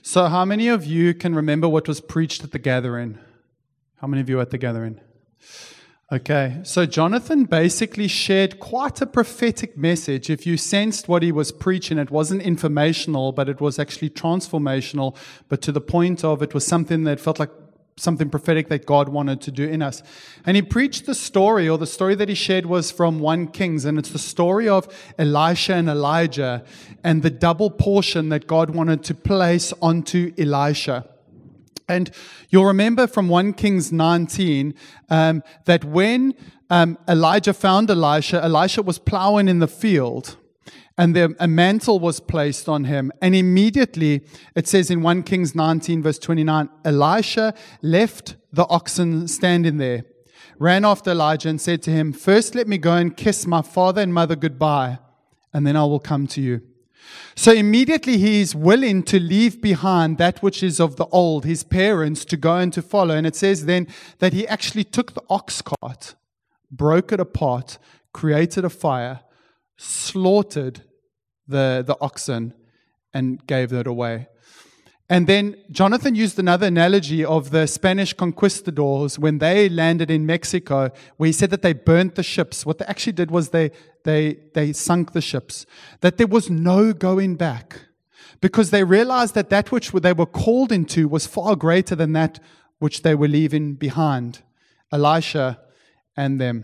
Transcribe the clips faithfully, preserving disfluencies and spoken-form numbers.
So how many of you can remember what was preached at the gathering? How many of you were at the gathering? Okay, so Jonathan basically shared quite a prophetic message. If you sensed what he was preaching, it wasn't informational, but it was actually transformational, but to the point of it was something that felt like something prophetic that God wanted to do in us. And he preached the story, or the story that he shared was from First Kings, and it's the story of Elisha and Elijah and the double portion that God wanted to place onto Elisha. And you'll remember from First Kings nineteen um, that when um, Elijah found Elisha, Elisha was plowing in the field, and there, a mantle was placed on him. And immediately, it says in First Kings nineteen, verse twenty-nine, Elisha left the oxen standing there, ran after Elijah and said to him, "First let me go and kiss my father and mother goodbye, and then I will come to you." So immediately he is willing to leave behind that which is of the old, his parents, to go and to follow. And it says then that he actually took the ox cart, broke it apart, created a fire, slaughtered the, the oxen, and gave it away. And then Jonathan used another analogy of the Spanish conquistadors when they landed in Mexico, where he said that they burnt the ships. What they actually did was they they they sunk the ships, that there was no going back, because they realized that that which they were called into was far greater than that which they were leaving behind, Elisha and them.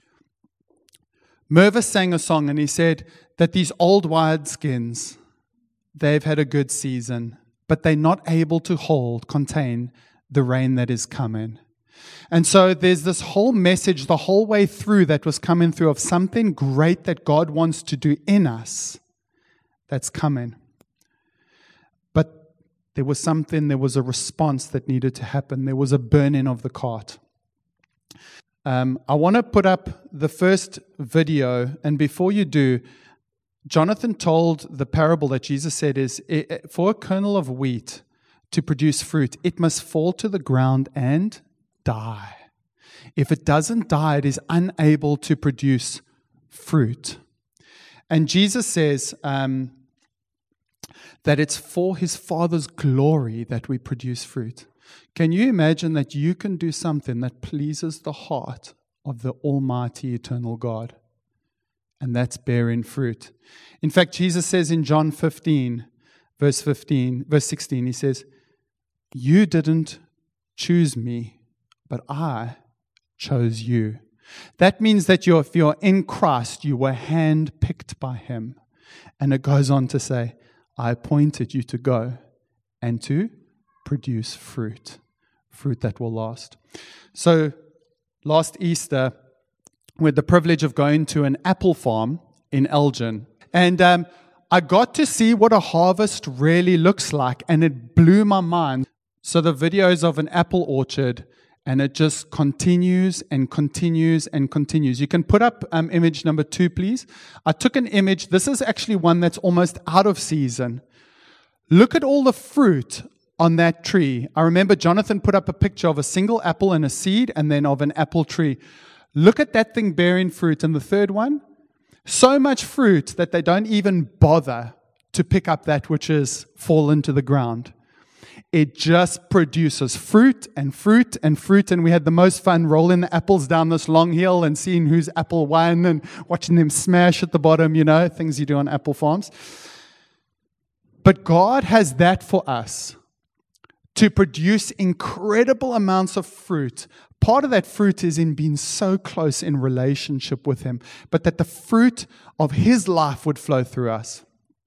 Mervis sang a song, and he said that these old wineskins, they've had a good season, but they're not able to hold, contain the rain that is coming. And so there's this whole message the whole way through that was coming through of something great that God wants to do in us that's coming. But there was something, there was a response that needed to happen. There was a burning of the cart. Um, I want to put up the first video, and before you do, Jonathan told the parable that Jesus said is, for a kernel of wheat to produce fruit, it must fall to the ground and die. If it doesn't die, it is unable to produce fruit. And Jesus says um, that it's for his Father's glory that we produce fruit. Can you imagine that you can do something that pleases the heart of the Almighty Eternal God? And that's bearing fruit. In fact, Jesus says in John fifteen, verse fifteen, verse sixteen, he says, "You didn't choose me, but I chose you." That means that you're, if you're in Christ, you were handpicked by him. And it goes on to say, "I appointed you to go and to produce fruit, fruit that will last." So last Easter, we had the privilege of going to an apple farm in Elgin. And um, I got to see what a harvest really looks like, and it blew my mind. So the videos of an apple orchard, and it just continues and continues and continues. You can put up um, image number two, please. I took an image. This is actually one that's almost out of season. Look at all the fruit on that tree. I remember Jonathan put up a picture of a single apple and a seed, and then of an apple tree. Look at that thing bearing fruit. And the third one, so much fruit that they don't even bother to pick up that which is fallen to the ground. It just produces fruit and fruit and fruit. And we had the most fun rolling the apples down this long hill and seeing whose apple won and watching them smash at the bottom, you know, things you do on apple farms. But God has that for us, to produce incredible amounts of fruit. Part of that fruit is in being so close in relationship with him, but that the fruit of his life would flow through us.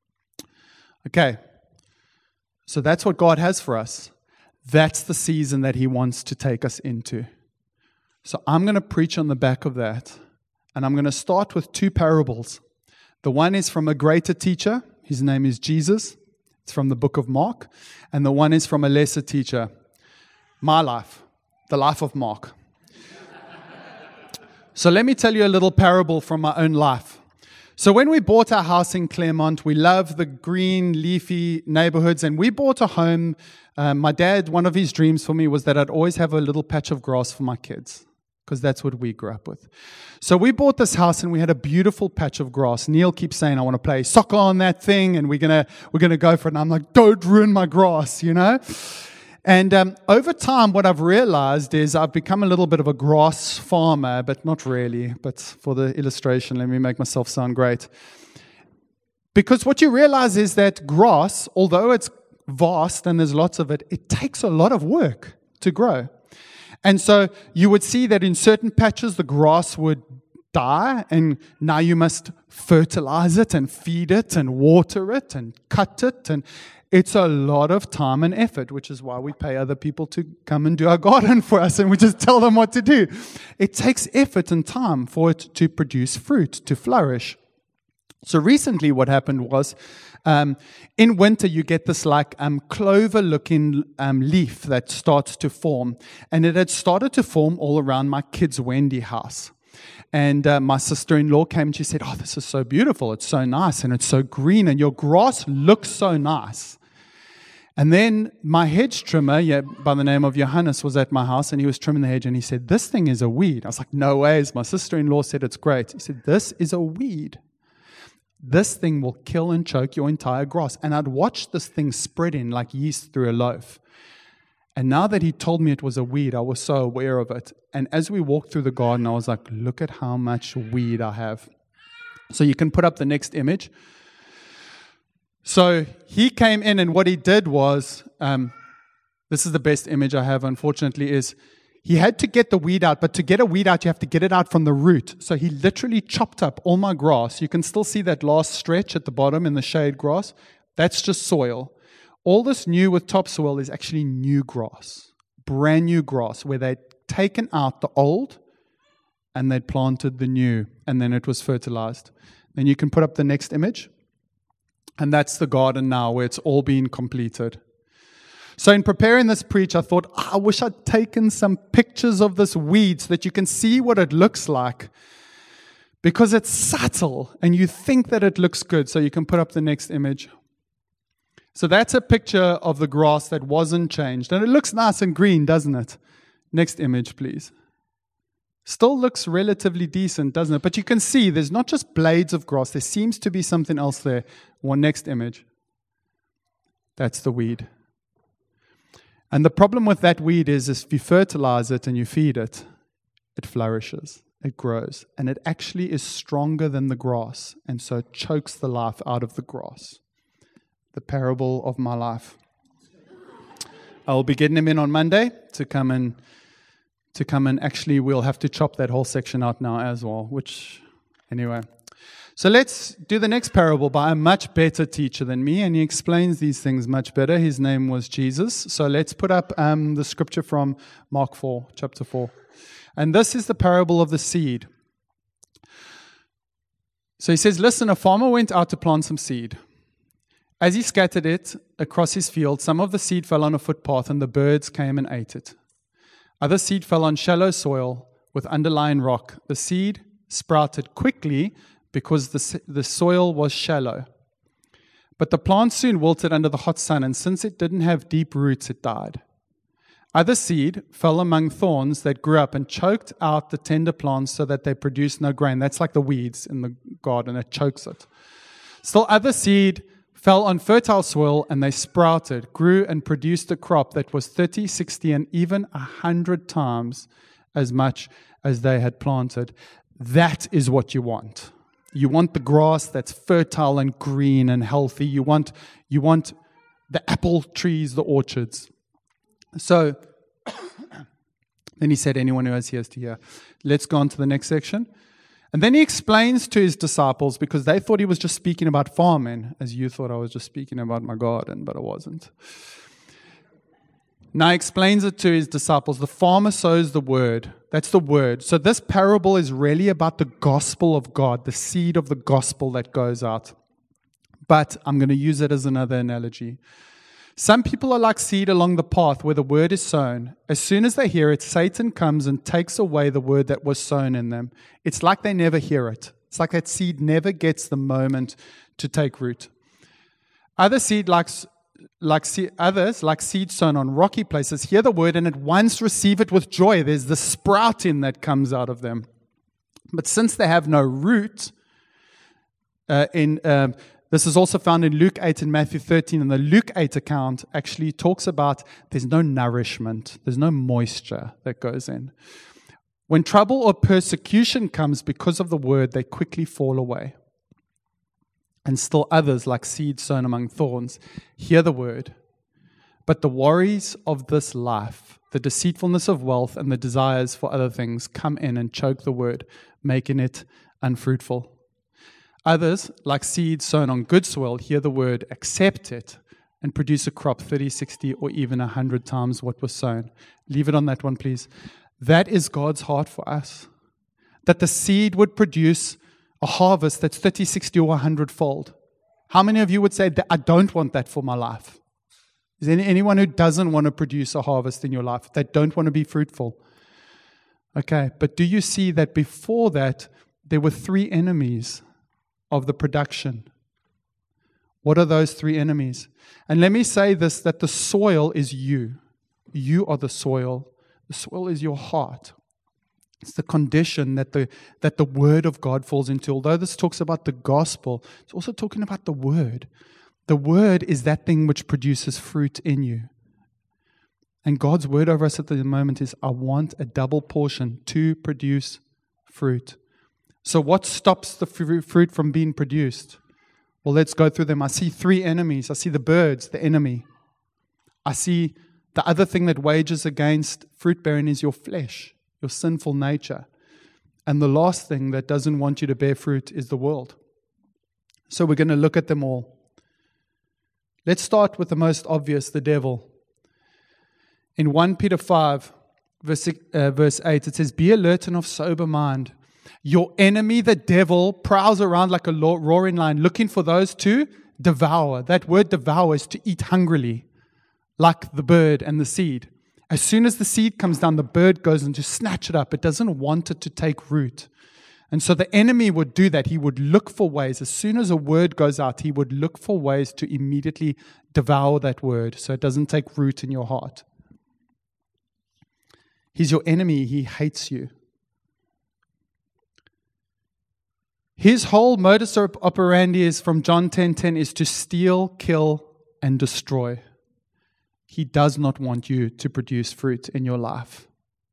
Okay, so that's what God has for us. That's the season that he wants to take us into. So I'm going to preach on the back of that, and I'm going to start with two parables. The one is from a greater teacher. His name is Jesus. It's from the book of Mark. And the one is from a lesser teacher. My life. The life of Mark. So let me tell you a little parable from my own life. So when we bought our house in Claremont, we love the green, leafy neighborhoods, and we bought a home. Um, my dad, one of his dreams for me was that I'd always have a little patch of grass for my kids. because that's what we grew up with. So we bought this house and we had a beautiful patch of grass. Neil keeps saying, I want to play soccer on that thing and we're going to we're gonna go for it. And I'm like, don't ruin my grass, you know? And um, over time, what I've realized is I've become a little bit of a grass farmer, but not really. But for the illustration, let me make myself sound great. Because what you realize is that grass, although it's vast and there's lots of it, it takes a lot of work to grow. And so you would see that in certain patches the grass would die, and now you must fertilize it and feed it and water it and cut it. And it's a lot of time and effort, which is why we pay other people to come and do our garden for us, and we just tell them what to do. It takes effort and time for it to produce fruit, to flourish. So recently what happened was, um, in winter you get this like um, clover-looking um, leaf that starts to form. And it had started to form all around my kids' Wendy house. And uh, my sister-in-law came and she said, oh, this is so beautiful. It's so nice and it's so green and your grass looks so nice. And then my hedge trimmer, yeah, by the name of Johannes, was at my house and he was trimming the hedge and he said, this thing is a weed. I was like, no ways. My sister-in-law said it's great. He said, this is a weed. This thing will kill and choke your entire grass. And I'd watched this thing spreading like yeast through a loaf. And now that he told me it was a weed, I was so aware of it. And as we walked through the garden, I was like, look at how much weed I have. So you can put up the next image. So he came in and what he did was, um, this is the best image I have, unfortunately, is he had to get the weed out, but to get a weed out, you have to get it out from the root. So he literally chopped up all my grass. You can still see that last stretch at the bottom in the shade grass. That's just soil. All this new with topsoil is actually new grass, brand new grass, where they'd taken out the old and they'd planted the new, and then it was fertilized. Then you can put up the next image. And that's the garden now where it's all been completed. So in preparing this preach, I thought, oh, I wish I'd taken some pictures of this weed so that you can see what it looks like. Because it's subtle and you think that it looks good. So you can put up the next image. So that's a picture of the grass that wasn't changed. And it looks nice and green, doesn't it? Next image, please. Still looks relatively decent, doesn't it? But you can see there's not just blades of grass. There seems to be something else there. One next image. That's the weed. And the problem with that weed is, is if you fertilize it and you feed it, it flourishes, it grows, and it actually is stronger than the grass, and so it chokes the life out of the grass. The parable of my life. I will be getting him in on Monday to come and to come and actually we'll have to chop that whole section out now as well, which, anyway. So let's do the next parable by a much better teacher than me, and he explains these things much better. His name was Jesus. So let's put up um, the scripture from Mark four, chapter four. And this is the parable of the seed. So he says, listen, a farmer went out to plant some seed. As he scattered it across his field, some of the seed fell on a footpath, and the birds came and ate it. Other seed fell on shallow soil with underlying rock. The seed sprouted quickly because the, the soil was shallow. But the plant soon wilted under the hot sun, and since it didn't have deep roots, it died. Other seed fell among thorns that grew up and choked out the tender plants so that they produced no grain. That's like the weeds in the garden, it chokes it. Still other seed fell on fertile soil, and they sprouted, grew, and produced a crop that was thirty, sixty, and even a hundred times as much as they had planted. That is what you want. You want the grass that's fertile and green and healthy. You want, you want the apple trees, the orchards. So, then he said, anyone who has ears to hear. Let's go on to the next section. And then he explains to his disciples, because they thought he was just speaking about farming, as you thought I was just speaking about my garden, but I wasn't. Now he explains it to his disciples. The farmer sows the word. That's the word. So this parable is really about the gospel of God, the seed of the gospel that goes out. But I'm going to use it as another analogy. Some people are like seed along the path where the word is sown. As soon as they hear it, Satan comes and takes away the word that was sown in them. It's like they never hear it. It's like that seed never gets the moment to take root. Other seed like like se- others, like seed sown on rocky places, hear the word and at once receive it with joy. There's the sprouting that comes out of them. But since they have no root, uh, in um, this is also found in Luke eight and Matthew thirteen, and the Luke eight account actually talks about there's no nourishment, there's no moisture that goes in. When trouble or persecution comes because of the word, they quickly fall away. And still others, like seed sown among thorns, hear the word. But the worries of this life, the deceitfulness of wealth, and the desires for other things come in and choke the word, making it unfruitful. Others, like seed sown on good soil, hear the word, accept it, and produce a crop thirty, sixty, or even one hundred times what was sown. Leave it on that one, please. That is God's heart for us. That the seed would produce a harvest that's thirty, sixty, or one hundred fold. How many of you would say that I don't want that for my life? Is there anyone who doesn't want to produce a harvest in your life? They don't want to be fruitful. Okay, but do you see that before that, there were three enemies of the production? What are those three enemies? And let me say this, that the soil is you. You are the soil. The soil is your heart. It's the condition that the that the Word of God falls into. Although this talks about the gospel, it's also talking about the Word. The Word is that thing which produces fruit in you. And God's word over us at the moment is, I want a double portion to produce fruit. So what stops the fruit from being produced? Well, let's go through them. I see three enemies. I see the birds, the enemy. I see the other thing that wages against fruit bearing is your flesh, your sinful nature. And the last thing that doesn't want you to bear fruit is the world. So we're going to look at them all. Let's start with the most obvious, the devil. In First Peter five, verse, uh, verse eight, it says, be alert and of sober mind. Your enemy, the devil, prowls around like a roaring lion, looking for those to devour. That word devour is to eat hungrily, like the bird and the seed. As soon as the seed comes down, the bird goes in to snatch it up. It doesn't want it to take root. And so the enemy would do that. He would look for ways. As soon as a word goes out, he would look for ways to immediately devour that word so it doesn't take root in your heart. He's your enemy. He hates you. His whole modus operandi is from John ten ten is to steal, kill, and destroy. He does not want you to produce fruit in your life.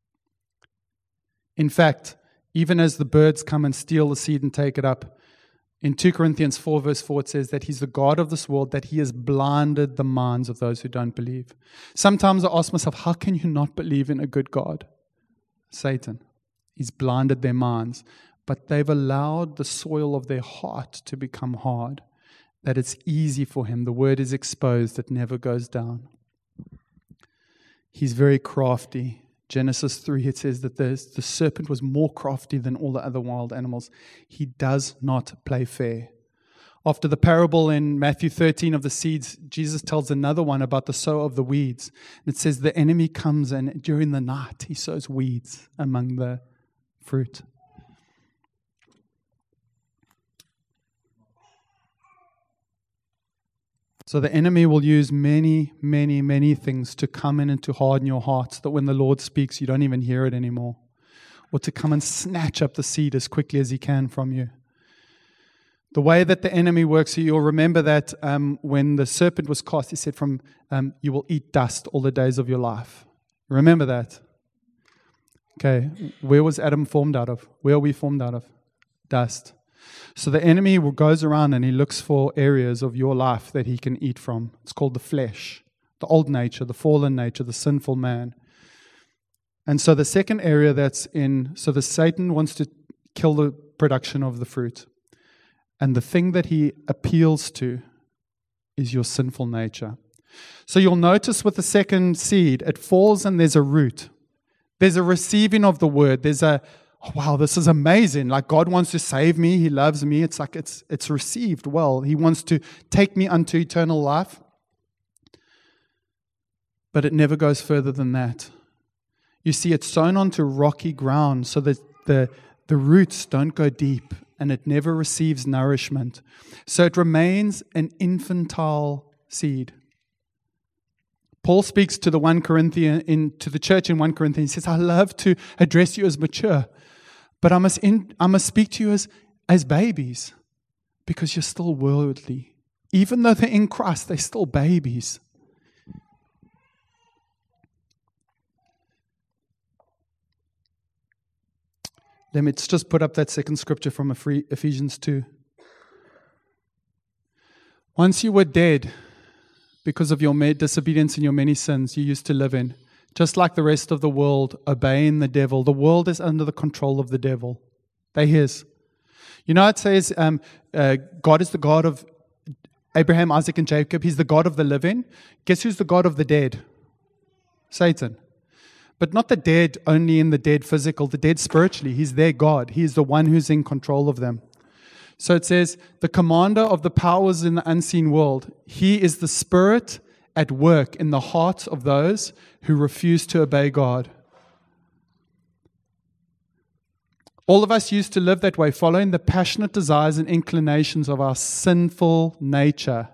In fact, even as the birds come and steal the seed and take it up, in Second Corinthians four verse four it says that he's the God of this world, that he has blinded the minds of those who don't believe. Sometimes I ask myself, how can you not believe in a good God? Satan. He's blinded their minds. But they've allowed the soil of their heart to become hard, that it's easy for him. The word is exposed. It never goes down. He's very crafty. Genesis three, it says that the, the serpent was more crafty than all the other wild animals. He does not play fair. After the parable in Matthew thirteen of the seeds, Jesus tells another one about the sower of the weeds. And it says the enemy comes and during the night he sows weeds among the fruit. So the enemy will use many, many, many things to come in and to harden your heart so that when the Lord speaks, you don't even hear it anymore. Or to come and snatch up the seed as quickly as he can from you. The way that the enemy works, you'll remember that um, when the serpent was cast, he said, "From um, you will eat dust all the days of your life." Remember that? Okay, where was Adam formed out of? Where are we formed out of? Dust. So the enemy goes around and he looks for areas of your life that he can eat from. It's called the flesh, the old nature, the fallen nature, the sinful man. And so the second area that's in, so the Satan wants to kill the production of the fruit. And the thing that he appeals to is your sinful nature. So you'll notice with the second seed, it falls and there's a root. There's a receiving of the word. There's a, oh, wow, this is amazing. Like God wants to save me. He loves me. It's like it's it's received well. He wants to take me unto eternal life. But it never goes further than that. You see, it's sown onto rocky ground so that the, the roots don't go deep and it never receives nourishment. So it remains an infantile seed. Paul speaks to the one Corinthian in to the church in First Corinthians. He says, I love to address you as mature, but I must in, I must speak to you as, as babies, because you're still worldly. Even though they're in Christ, they're still babies. Let me just put up that second scripture from Ephesians two. Once you were dead because of your disobedience and your many sins you used to live in, just like the rest of the world, obeying the devil. The world is under the control of the devil. They're his. You know, it says um, uh, God is the God of Abraham, Isaac, and Jacob. He's the God of the living. Guess who's the God of the dead? Satan. But not the dead only in the dead physical, the dead spiritually. He's their God. He is the one who's in control of them. So it says, the commander of the powers in the unseen world, he is the spirit at work in the hearts of those who refuse to obey God. All of us used to live that way, following the passionate desires and inclinations of our sinful nature.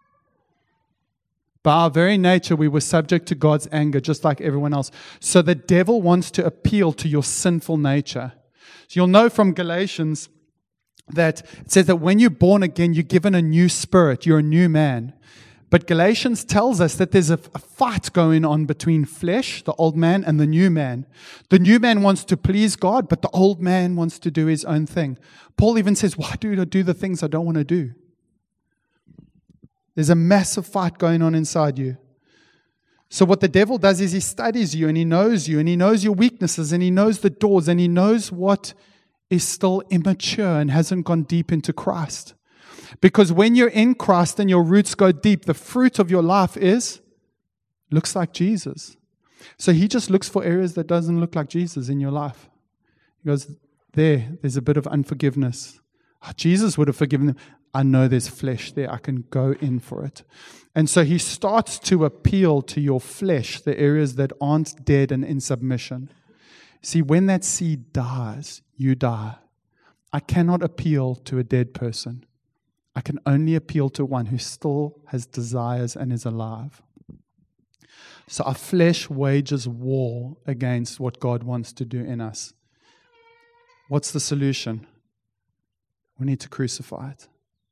By our very nature, we were subject to God's anger, just like everyone else. So the devil wants to appeal to your sinful nature. So you'll know from Galatians that it says that when you're born again, you're given a new spirit. You're a new man. But Galatians tells us that there's a, a fight going on between flesh, the old man, and the new man. The new man wants to please God, but the old man wants to do his own thing. Paul even says, why do I do the things I don't want to do? There's a massive fight going on inside you. So what the devil does is he studies you and he knows you and he knows your weaknesses and he knows the doors and he knows what is still immature and hasn't gone deep into Christ. Because when you're in Christ and your roots go deep, the fruit of your life is, looks like Jesus. So he just looks for areas that doesn't look like Jesus in your life. He goes, there, there's a bit of unforgiveness. Oh, Jesus would have forgiven them. I know there's flesh there. I can go in for it. And so he starts to appeal to your flesh, the areas that aren't dead and in submission. See, when that seed dies, you die. I cannot appeal to a dead person. I can only appeal to one who still has desires and is alive. So our flesh wages war against what God wants to do in us. What's the solution? We need to crucify it.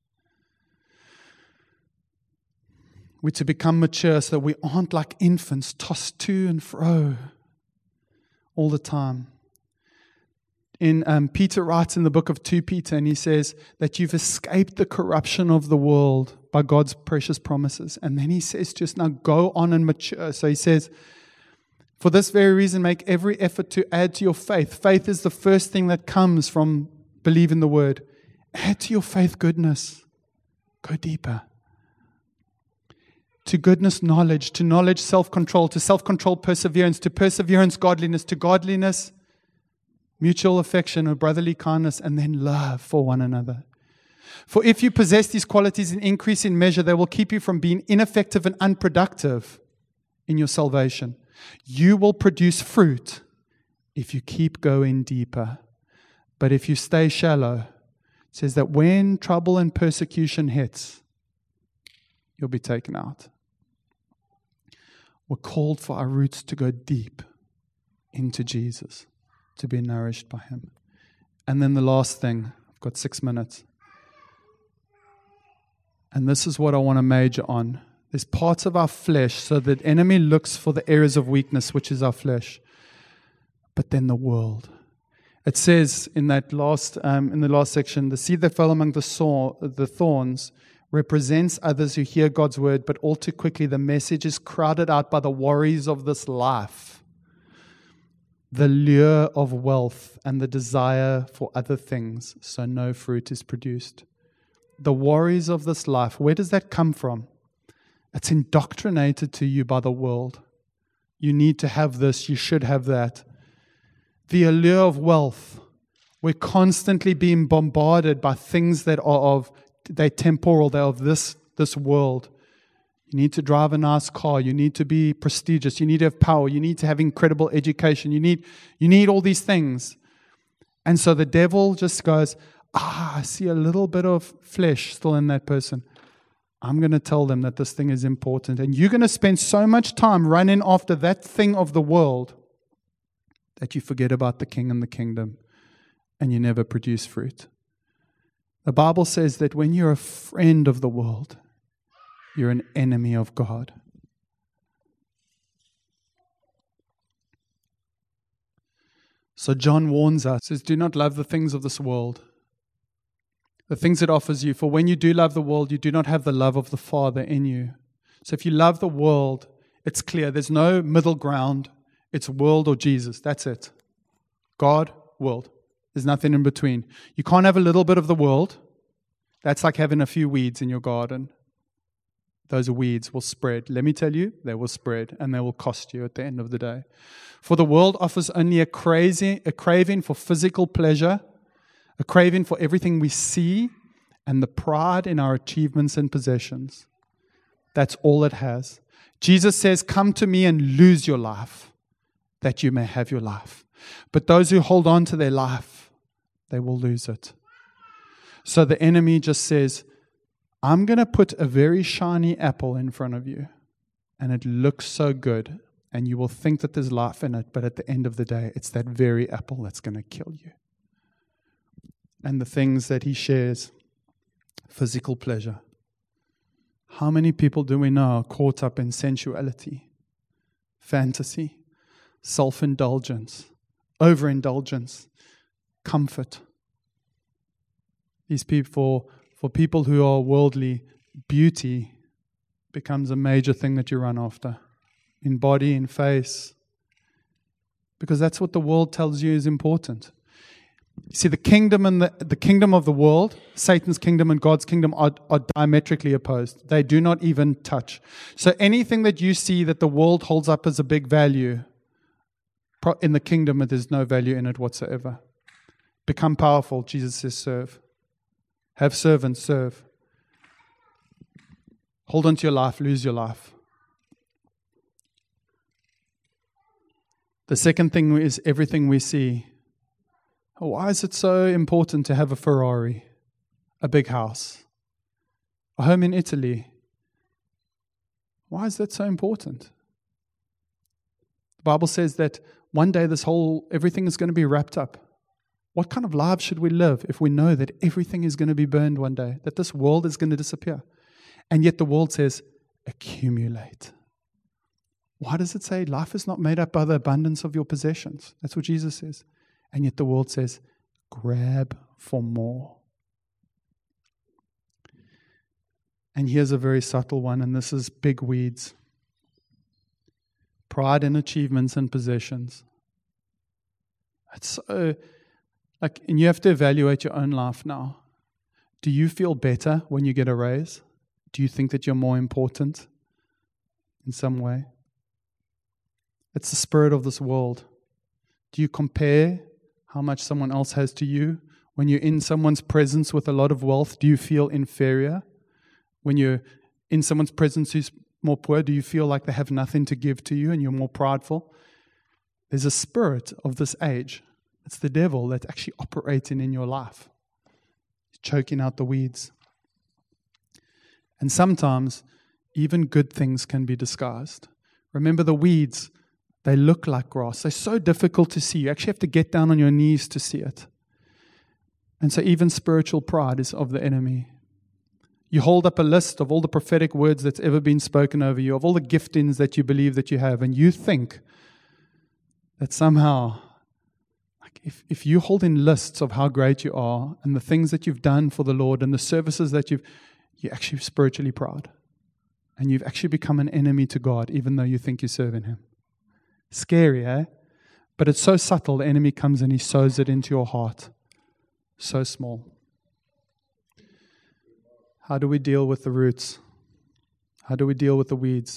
We're to become mature so that we aren't like infants tossed to and fro all the time. In um, Peter writes in the book of Second Peter, and he says that you've escaped the corruption of the world by God's precious promises. And then he says to us, now go on and mature. So he says, for this very reason, make every effort to add to your faith. Faith is the first thing that comes from believing the word. Add to your faith goodness. Go deeper. To goodness, knowledge. To knowledge, self-control. To self-control, perseverance. To perseverance, godliness. To godliness, mutual affection or brotherly kindness, and then love for one another. For if you possess these qualities in increasing measure, they will keep you from being ineffective and unproductive in your salvation. You will produce fruit if you keep going deeper. But if you stay shallow, it says that when trouble and persecution hits, you'll be taken out. We're called for our roots to go deep into Jesus, to be nourished by Him. And then the last thing, I've got six minutes. And this is what I want to major on. There's parts of our flesh, so that the enemy looks for the areas of weakness, which is our flesh. But then the world. It says in that last, um, in the last section, the seed that fell among the, saw, the thorns represents others who hear God's word, but all too quickly the message is crowded out by the worries of this life, the lure of wealth, and the desire for other things, so no fruit is produced. The worries of this life, where does that come from? It's indoctrinated to you by the world. You need to have this, you should have that. The allure of wealth. We're constantly being bombarded by things that are of, they're temporal, they're of this, this world. You need to drive a nice car. You need to be prestigious. You need to have power. You need to have incredible education. You need, you need all these things. And so the devil just goes, ah, I see a little bit of flesh still in that person. I'm going to tell them that this thing is important. And you're going to spend so much time running after that thing of the world that you forget about the King and the kingdom and you never produce fruit. The Bible says that when you're a friend of the world, you're an enemy of God. So John warns us, says, do not love the things of this world, the things it offers you. For when you do love the world, you do not have the love of the Father in you. So if you love the world, it's clear. There's no middle ground. It's world or Jesus. That's it. God, world. There's nothing in between. You can't have a little bit of the world. That's like having a few weeds in your garden. Those weeds will spread. Let me tell you, they will spread and they will cost you at the end of the day. For the world offers only a crazy, a craving for physical pleasure, a craving for everything we see, and the pride in our achievements and possessions. That's all it has. Jesus says, come to me and lose your life, that you may have your life. But those who hold on to their life, they will lose it. So the enemy just says, I'm going to put a very shiny apple in front of you, and it looks so good, and you will think that there's life in it, but at the end of the day, it's that very apple that's going to kill you. And the things that he shares, physical pleasure. How many people do we know are caught up in sensuality, fantasy, self-indulgence, overindulgence, comfort? These people, for people who are worldly, beauty becomes a major thing that you run after, in body, in face, because that's what the world tells you is important. You see, the kingdom and the, the kingdom of the world, Satan's kingdom and God's kingdom are, are diametrically opposed. They do not even touch. So anything that you see that the world holds up as a big value, in the kingdom, there's no value in it whatsoever. Become powerful, Jesus says, serve. Have servants, serve. Hold on to your life, lose your life. The second thing is everything we see. Why is it so important to have a Ferrari, a big house, a home in Italy? Why is that so important? The Bible says that one day this whole, everything is going to be wrapped up. What kind of lives should we live if we know that everything is going to be burned one day, that this world is going to disappear? And yet the world says, accumulate. Why does it say life is not made up by the abundance of your possessions? That's what Jesus says. And yet the world says, grab for more. And here's a very subtle one, and this is big weeds. Pride in achievements and possessions. It's so, like, and you have to evaluate your own life now. Do you feel better when you get a raise? Do you think that you're more important in some way? It's the spirit of this world. Do you compare how much someone else has to you? When you're in someone's presence with a lot of wealth, do you feel inferior? When you're in someone's presence who's more poor, do you feel like they have nothing to give to you and you're more prideful? There's a spirit of this age. It's the devil that's actually operating in your life. He's choking out the weeds. And sometimes even good things can be disguised. Remember the weeds. They look like grass. They're so difficult to see. You actually have to get down on your knees to see it. And so even spiritual pride is of the enemy. You hold up a list of all the prophetic words that's ever been spoken over you, of all the giftings that you believe that you have, and you think that somehow, like if, if you hold in lists of how great you are and the things that you've done for the Lord and the services that you've, you're actually spiritually proud. And you've actually become an enemy to God, even though you think you're serving Him. Scary, eh? But it's so subtle, the enemy comes and he sows it into your heart. So small. How do we deal with the roots? How do we deal with the weeds?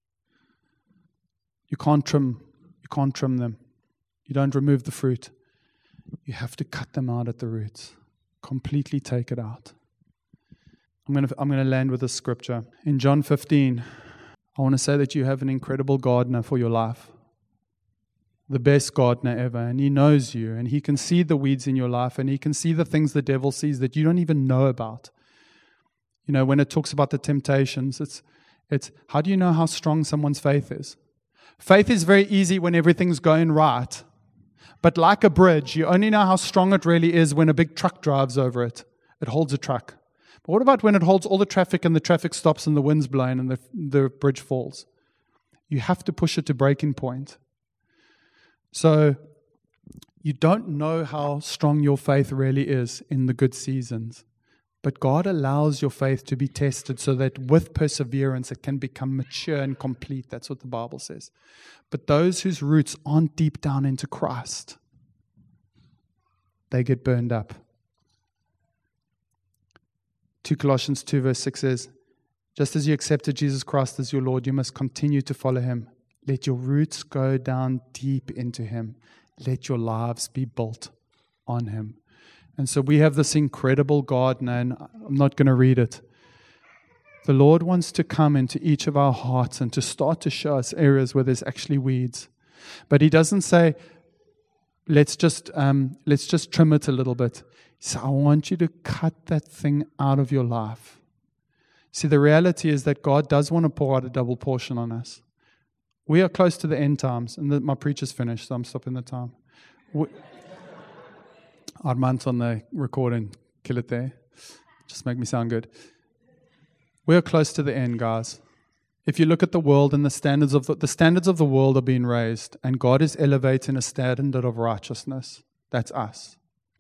You can't trim, you can't trim them. You don't remove the fruit. You have to cut them out at the roots. Completely take it out. I'm going to I'm going to land with a scripture. In John fifteen, I want to say that you have an incredible gardener for your life. The best gardener ever, and He knows you, and He can see the weeds in your life, and He can see the things the devil sees that you don't even know about. You know, when it talks about the temptations, it's it's how do you know how strong someone's faith is? Faith is very easy when everything's going right. But like a bridge, you only know how strong it really is when a big truck drives over it. It holds a truck. But what about when it holds all the traffic and the traffic stops and the wind's blowing and the, the bridge falls? You have to push it to breaking point. So you don't know how strong your faith really is in the good seasons. But God allows your faith to be tested so that with perseverance it can become mature and complete. That's what the Bible says. But those whose roots aren't deep down into Christ, they get burned up. Second Colossians two verse six says, just as you accepted Jesus Christ as your Lord, you must continue to follow Him. Let your roots go down deep into Him. Let your lives be built on Him. And so we have this incredible garden, and I'm not going to read it. The Lord wants to come into each of our hearts and to start to show us areas where there's actually weeds. But He doesn't say, let's just um, let's just trim it a little bit. He says, I want you to cut that thing out of your life. See, the reality is that God does want to pour out a double portion on us. We are close to the end times, and the, my preacher's finished, so I'm stopping the time. We, Armand's on the recording. Kill it there. Just make me sound good. We're close to the end, guys. If you look at the world and the standards of the, the standards of the world are being raised, and God is elevating a standard of righteousness. That's us.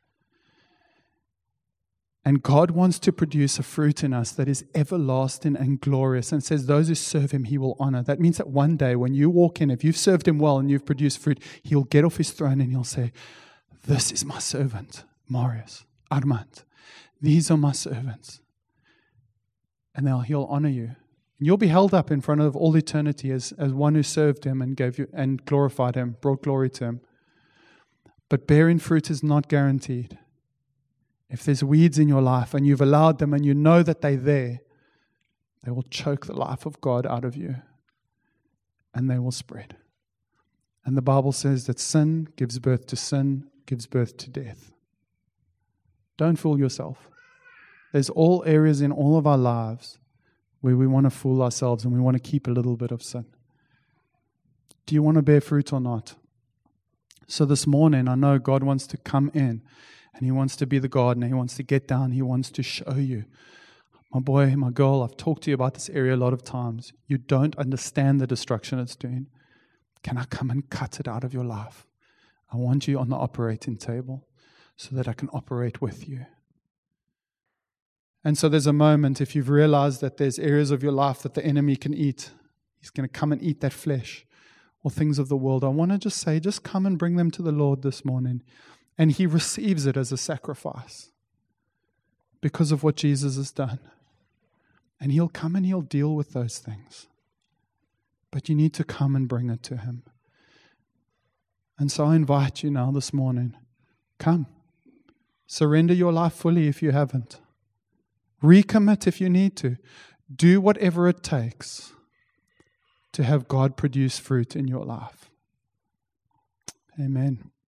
And God wants to produce a fruit in us that is everlasting and glorious, and says those who serve Him, He will honor. That means that one day when you walk in, if you've served Him well and you've produced fruit, He'll get off His throne and He'll say, this is my servant, Marius, Armand. These are my servants. And they'll, He'll honor you. And you'll be held up in front of all eternity as, as one who served Him and gave you and glorified Him, brought glory to Him. But bearing fruit is not guaranteed. If there's weeds in your life and you've allowed them and you know that they're there, they will choke the life of God out of you. And they will spread. And the Bible says that sin gives birth to sin, gives birth to death. Don't fool yourself. There's all areas in all of our lives where we want to fool ourselves and we want to keep a little bit of sin. Do you want to bear fruit or not? So this morning, I know God wants to come in and He wants to be the gardener. He wants to get down. He wants to show you. My boy, my girl, I've talked to you about this area a lot of times. You don't understand the destruction it's doing. Can I come and cut it out of your life? I want you on the operating table so that I can operate with you. And so there's a moment, if you've realized that there's areas of your life that the enemy can eat, he's going to come and eat that flesh or things of the world. I want to just say, just come and bring them to the Lord this morning. And He receives it as a sacrifice because of what Jesus has done. And He'll come and He'll deal with those things. But you need to come and bring it to Him. And so I invite you now this morning, come. Surrender your life fully if you haven't. Recommit if you need to. Do whatever it takes to have God produce fruit in your life. Amen.